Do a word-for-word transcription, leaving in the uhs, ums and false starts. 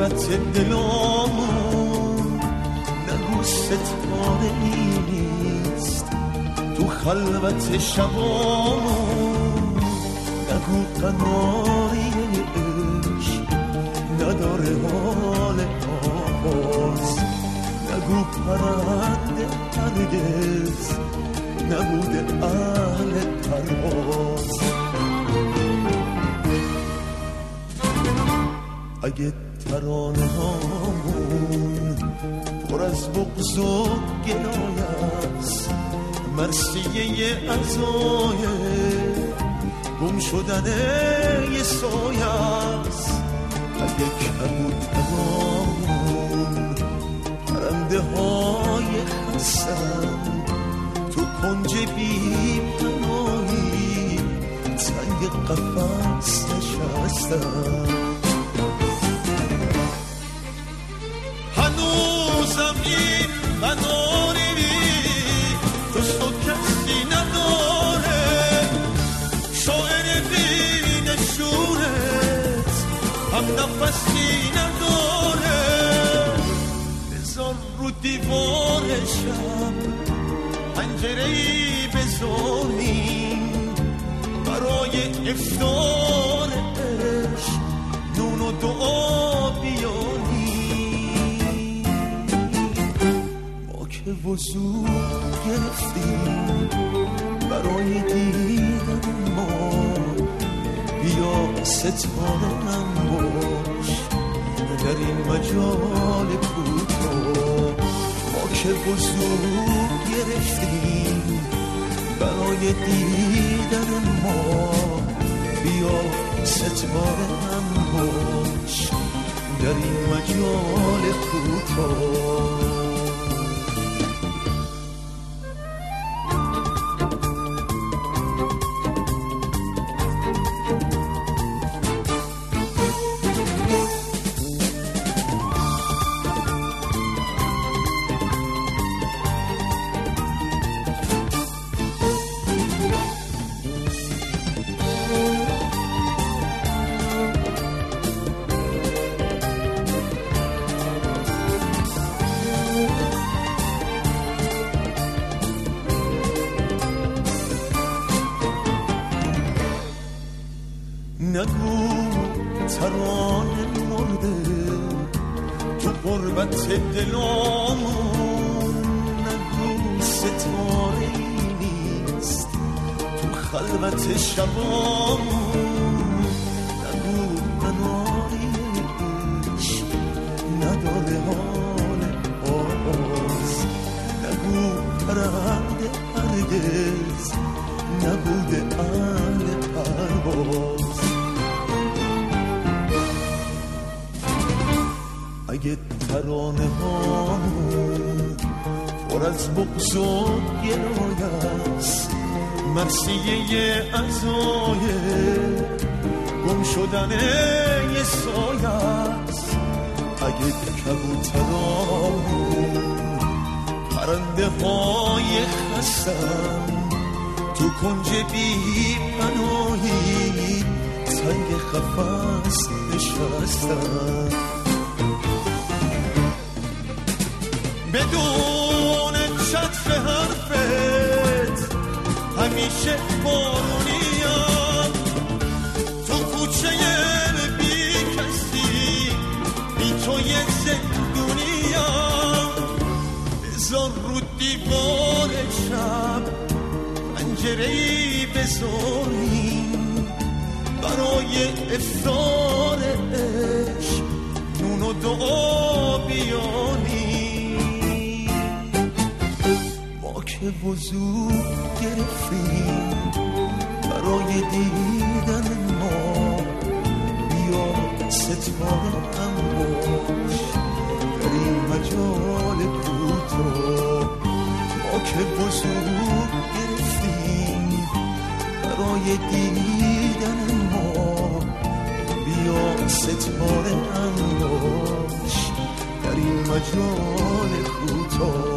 غربت دلامون نگو ستاره نیست، تو خلوت شبامون نگو قناری عشق نداره حال آواز، نگو پرنده هرگز نبوده اهل پرواز. اگه ترانه هامون پر از بغض و گلایه است، مرثیه عزای گم شدن یه سایه است. اگه کبوترامون پرنده های خستن تو کنج بی پناهی سنگ قفص نشستن، هنوزم این قناری دوست و کسی نداره، شاعر بی نشونت هم نفسی نداره. بذار رو دیوار شب پنجره‌ای بزنیم برای افطار عشق نون و دعا بیاریم. ما که وضو گرفتیم برای دیدن ما، بیا ستاره هم باش در این مجال کوتاه. ما که وضو گرفتیم برای دیدن ما، بیا ستاره هم باش در این مجال کوتاه. نگو ترانه مرده تو غربت دلامون، نگو ستاره نیست تو خلوت شبامون، نگو قناری عشق نداره حال آواز، نگو پرنده هرگز نبوده اهل پرواز. اگه ترانه هامون پر از بغض و گلایه است، مرثیه عزای گم شدن یه سایه است. اگه کبوترامون پرنده های خستن تو کنج بی پناهی سنگ قفس نشستن، بدون چتر حرفت همیشه بارونیم، تو کوچه بی کسی بی تو یه زندونیم. بذار رو دیوار شب پنجره‌ای بذاریم برای افطار عشق نون و دعا بیاریم. ما که وضو گرفتیم برای دیدن ما، بیا ستاره هم باش در این مجال کوتاه. ما که وضو گرفتیم برای دیدن ما، بیا ستاره هم باش در این مجال کوتاه.